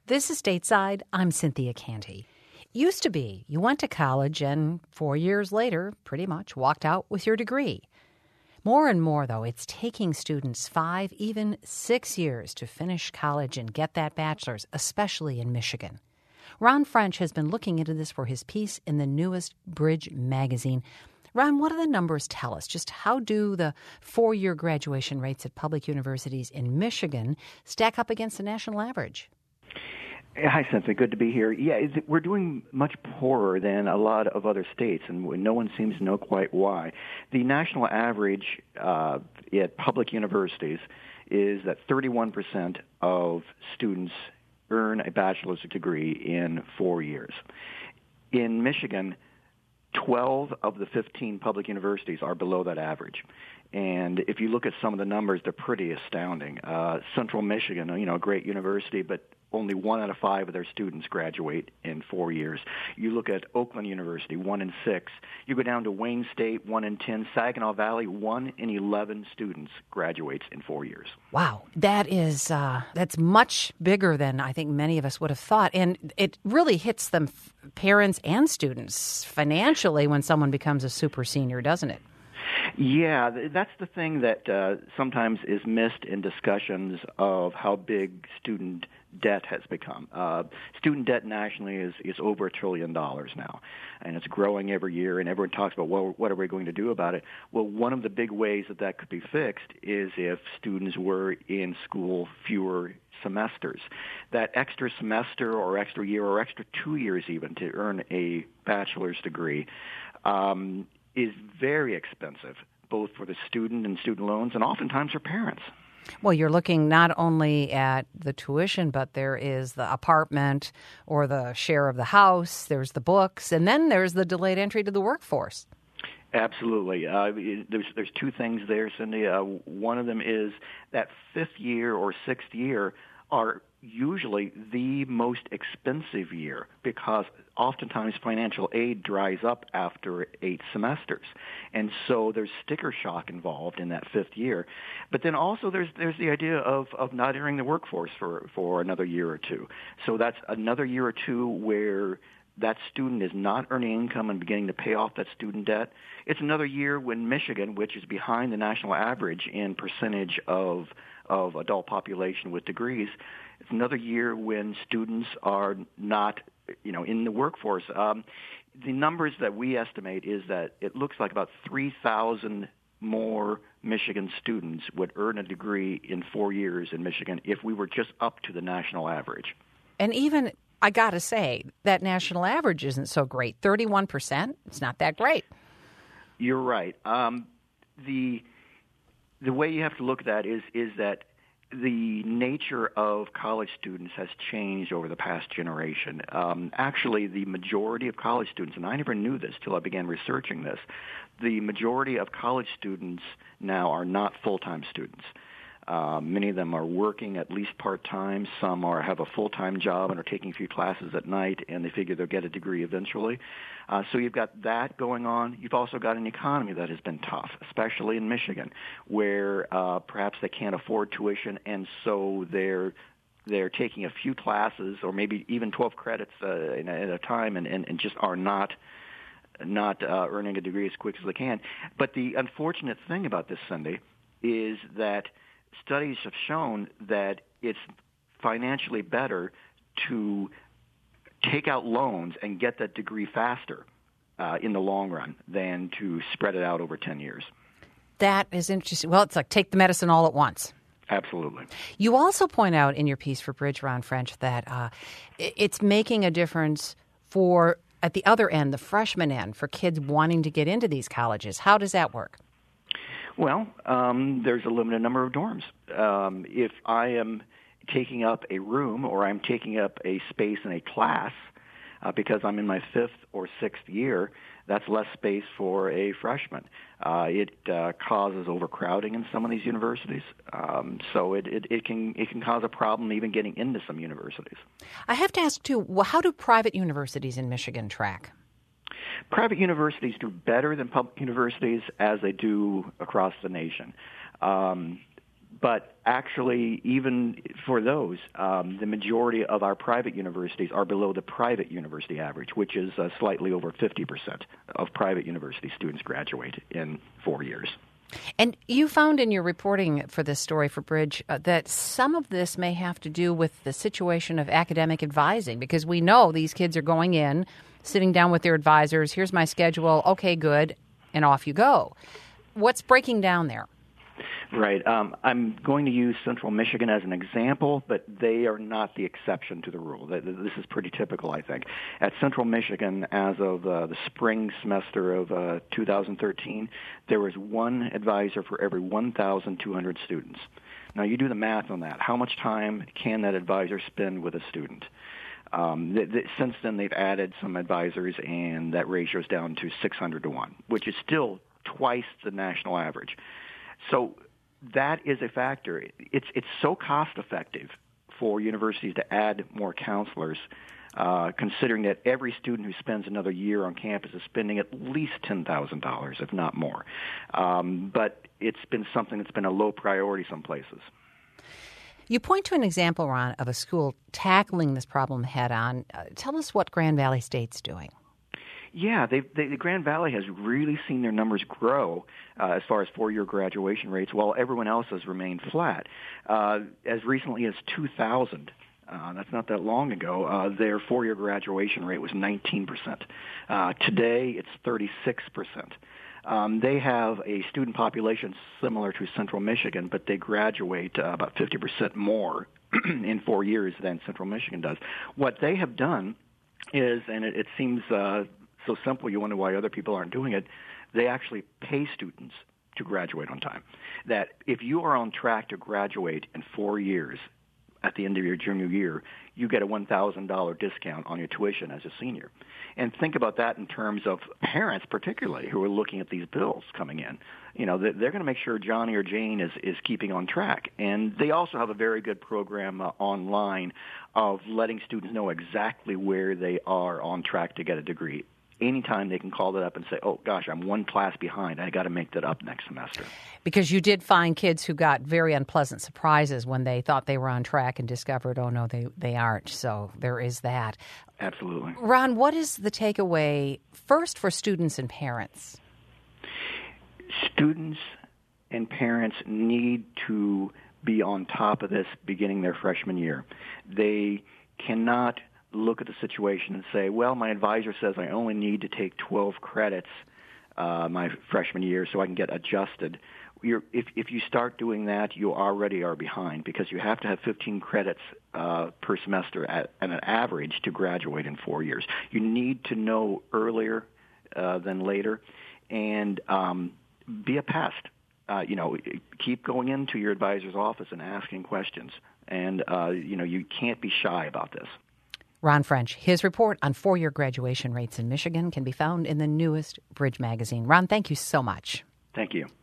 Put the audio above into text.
This is Stateside. I'm Cynthia Canty. Used to be, you went to college and 4 years later, pretty much, walked out with your degree. More and more, though, it's taking students 5, even 6 years to finish college and get that bachelor's, especially in Michigan. Ron French has been looking into this for his piece in the newest Bridge magazine. Ron, what do the numbers tell us? Just how do the 4-year graduation rates at public universities in Michigan stack up against the national average? Hi, Cynthia. Good to be here. Yeah, we're doing much poorer than a lot of other states, and no one seems to know quite why. The national average at public universities is that 31% of students earn a bachelor's degree in 4 years. In Michigan, 12 of the 15 public universities are below that average. And if you look at some of the numbers, they're pretty astounding. Central Michigan, a great university, but only 1 out of 5 of their students graduate in 4 years. You look at Oakland University, 1 in 6. You go down to Wayne State, 1 in 10. Saginaw Valley, 1 in 11 students graduates in 4 years. Wow, that's much bigger than I think many of us would have thought. And it really hits them, parents and students, financially when someone becomes a super senior, doesn't it? Yeah, that's the thing that sometimes is missed in discussions of how big student debt has become. Student debt nationally is over $1 trillion now, and it's growing every year, and everyone talks about, well, what are we going to do about it? Well, one of the big ways that could be fixed is if students were in school fewer semesters. That extra semester or extra year or extra 2 years even to earn a bachelor's degree is very expensive, both for the student and student loans and oftentimes for parents. Well, you're looking not only at the tuition, but there is the apartment or the share of the house, there's the books, and then there's the delayed entry to the workforce. Absolutely. There's two things there, Cindy. One of them is that 5th year or 6th year are usually the most expensive year because oftentimes financial aid dries up after 8 semesters. And so there's sticker shock involved in that 5th year. But then also there's the idea of not entering the workforce for another year or two. So that's another year or two where that student is not earning income and beginning to pay off that student debt. It's another year when Michigan, which is behind the national average in percentage of adult population with degrees, it's another year when students are not, in the workforce. The numbers that we estimate is that it looks like about 3,000 more Michigan students would earn a degree in 4 years in Michigan if we were just up to the national average. And even, I got to say, that national average isn't so great. 31%, it's not that great. You're right. The way you have to look at that is that the nature of college students has changed over the past generation. Actually, the majority of college students, and I never knew this till I began researching this, the majority of college students now are not full-time students. Many of them are working at least part-time. Some have a full-time job and are taking a few classes at night, and they figure they'll get a degree eventually. So you've got that going on. You've also got an economy that has been tough, especially in Michigan, where perhaps they can't afford tuition, and so they're taking a few classes or maybe even 12 credits at a time and just are not earning a degree as quick as they can. But the unfortunate thing about this, Cindy, is that studies have shown that it's financially better to take out loans and get that degree faster in the long run than to spread it out over 10 years. That is interesting. Well, it's like take the medicine all at once. Absolutely. You also point out in your piece for Bridge, Ron French, that it's making a difference for, at the other end, the freshman end, for kids wanting to get into these colleges. How does that work? Well, there's a limited number of dorms. If I am taking up a room or I'm taking up a space in a class because I'm in my 5th or 6th year, that's less space for a freshman. It causes overcrowding in some of these universities, so it can cause a problem even getting into some universities. I have to ask, too, well, how do private universities in Michigan track? Private universities do better than public universities as they do across the nation. But actually, even for those, the majority of our private universities are below the private university average, which is slightly over 50% of private university students graduate in 4 years. And you found in your reporting for this story for Bridge that some of this may have to do with the situation of academic advising, because we know these kids are going in, sitting down with their advisors, here's my schedule, okay, good, and off you go. What's breaking down there? Right. I'm going to use Central Michigan as an example, but they are not the exception to the rule. This is pretty typical, I think. At Central Michigan, as of the spring semester of 2013, there was one advisor for every 1,200 students. Now, you do the math on that. How much time can that advisor spend with a student? Since then, they've added some advisors, and that ratio is down to 600 to 1, which is still twice the national average. So that is a factor. It's so cost effective for universities to add more counselors, considering that every student who spends another year on campus is spending at least $10,000, if not more. But it's been something that's been a low priority some places. You point to an example, Ron, of a school tackling this problem head on. Tell us what Grand Valley State's doing. Yeah, the Grand Valley has really seen their numbers grow as far as four-year graduation rates, while everyone else has remained flat. As recently as 2000, that's not that long ago, their four-year graduation rate was 19%. Today, it's 36%. They have a student population similar to Central Michigan, but they graduate about 50% more in 4 years than Central Michigan does. What they have done is, and it seems so simple you wonder why other people aren't doing it, they actually pay students to graduate on time. That if you are on track to graduate in 4 years at the end of your junior year, you get a $1,000 discount on your tuition as a senior. And think about that in terms of parents particularly who are looking at these bills coming in. You know, they're going to make sure Johnny or Jane is keeping on track. And they also have a very good program online of letting students know exactly where they are on track to get a degree. Anytime they can call that up and say, oh, gosh, I'm one class behind. I got to make that up next semester. Because you did find kids who got very unpleasant surprises when they thought they were on track and discovered, oh, no, they aren't. So there is that. Absolutely. Ron, what is the takeaway first for students and parents? Students and parents need to be on top of this beginning their freshman year. They cannot look at the situation and say, well, my advisor says I only need to take 12 credits my freshman year so I can get adjusted. If you start doing that, you already are behind because you have to have 15 credits per semester at an average to graduate in 4 years. You need to know earlier than later and be a pest. Keep going into your advisor's office and asking questions. And, you can't be shy about this. Ron French, his report on four-year graduation rates in Michigan can be found in the newest Bridge magazine. Ron, thank you so much. Thank you.